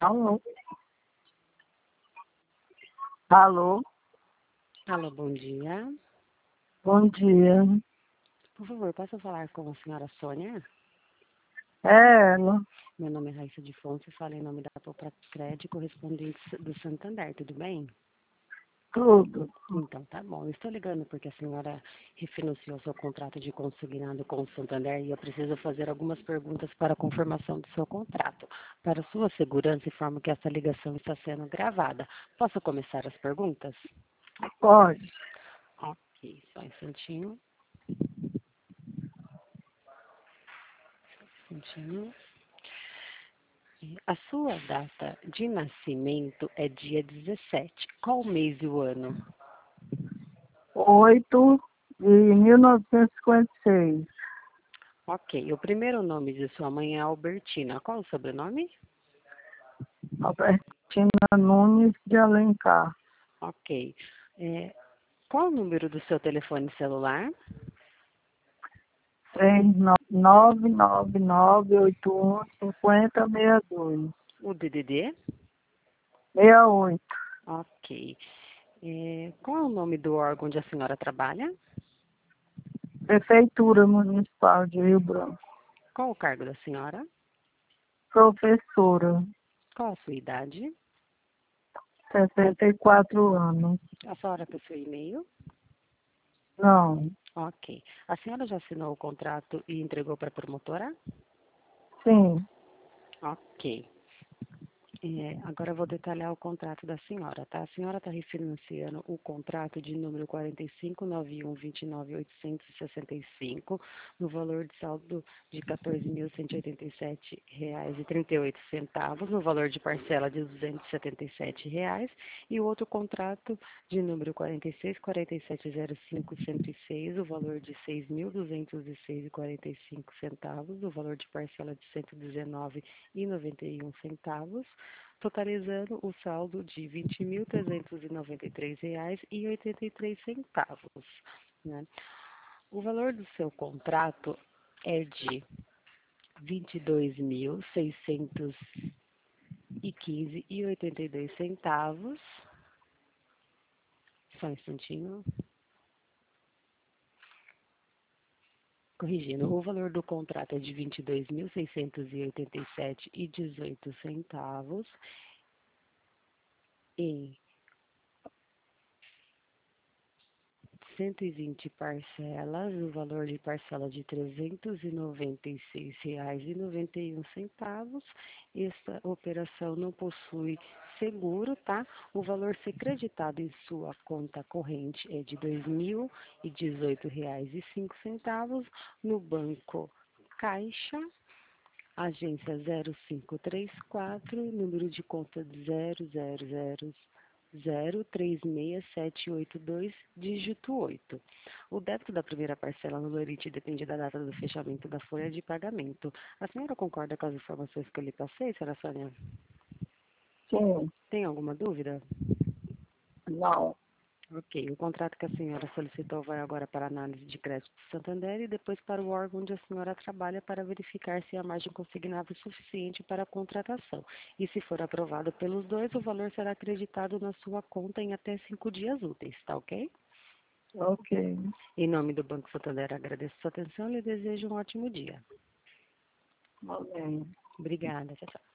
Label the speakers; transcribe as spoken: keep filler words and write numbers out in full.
Speaker 1: Alô? Alô?
Speaker 2: Alô, bom dia.
Speaker 1: Bom dia.
Speaker 2: Por favor, posso falar com a senhora Sônia?
Speaker 1: É ela.
Speaker 2: Meu nome é Raíssa de Fonte, falo em nome da Popra Crédito, correspondente do Santander, tudo bem?
Speaker 1: Tudo.
Speaker 2: Então, tá bom. Eu estou ligando porque a senhora refinanciou seu contrato de consignado com o Santander e eu preciso fazer algumas perguntas para a confirmação do seu contrato. Para sua segurança, informo que essa ligação está sendo gravada. Posso começar as perguntas?
Speaker 1: Pode.
Speaker 2: Ok, só um instantinho. Um instantinho. A sua data de nascimento é dia dezessete. Qual o mês e o ano?
Speaker 1: oito de mil novecentos e cinquenta e seis.
Speaker 2: Ok. O primeiro nome de sua mãe é Albertina. Qual o sobrenome?
Speaker 1: Albertina Nunes de Alencar.
Speaker 2: Ok. É, qual o número do seu telefone celular?
Speaker 1: três nove nove nove oito um cinco zero seis dois.
Speaker 2: O D D D?
Speaker 1: sessenta e oito.
Speaker 2: Ok. É, qual é o nome do órgão onde a senhora trabalha?
Speaker 1: Prefeitura Municipal de Rio Branco.
Speaker 2: Qual o cargo da senhora?
Speaker 1: Professora.
Speaker 2: Qual a sua idade?
Speaker 1: sessenta e quatro anos.
Speaker 2: A senhora possui e-mail?
Speaker 1: Não.
Speaker 2: Ok. A senhora já assinou o contrato e entregou para a promotora?
Speaker 1: Sim.
Speaker 2: Ok. É, agora eu vou detalhar o contrato da senhora, tá? A senhora está refinanciando o contrato de número quarenta e cinco, noventa e um, vinte e nove, oitocentos e sessenta e cinco, no valor de saldo de quatorze mil cento e oitenta e sete reais e trinta e oito centavos, no valor de parcela de duzentos e setenta e sete reais, e o outro contrato de número quarenta e seis, quarenta e sete zero cinco, cento e seis, o valor de seis mil duzentos e seis reais e quarenta e cinco centavos, no valor de parcela de cento e dezenove reais e noventa e um centavos, totalizando o saldo de vinte mil trezentos e noventa e três reais e oitenta e três centavos, né? O valor do seu contrato é de vinte e dois mil seiscentos e quinze reais e oitenta e dois centavos. Só um instantinho. Corrigindo, o valor do contrato é de vinte e dois mil seiscentos e oitenta e sete reais e dezoito centavos. Em cento e vinte parcelas, o valor de parcela de trezentos e noventa e seis reais e noventa e um centavos. Esta operação não possui seguro, tá? O valor ser creditado em sua conta corrente é de dois mil e dezoito reais e cinco centavos no Banco Caixa, agência zero cinco três quatro, número de conta zero zero zero zero três seis sete oito dois, dígito oito. O débito da primeira parcela no Lorite depende da data do fechamento da folha de pagamento. A senhora concorda com as informações que eu lhe passei, senhora Sônia?
Speaker 1: Sim.
Speaker 2: Tem alguma dúvida?
Speaker 1: Não.
Speaker 2: Ok, o contrato que a senhora solicitou vai agora para a análise de crédito do Santander e depois para o órgão onde a senhora trabalha para verificar se a margem consignável é suficiente para a contratação. E se for aprovado pelos dois, o valor será acreditado na sua conta em até cinco dias úteis, tá ok?
Speaker 1: Ok.
Speaker 2: Em nome do Banco Santander, agradeço sua atenção e lhe desejo um ótimo dia.
Speaker 1: Amém.
Speaker 2: Obrigada, tchau, tchau.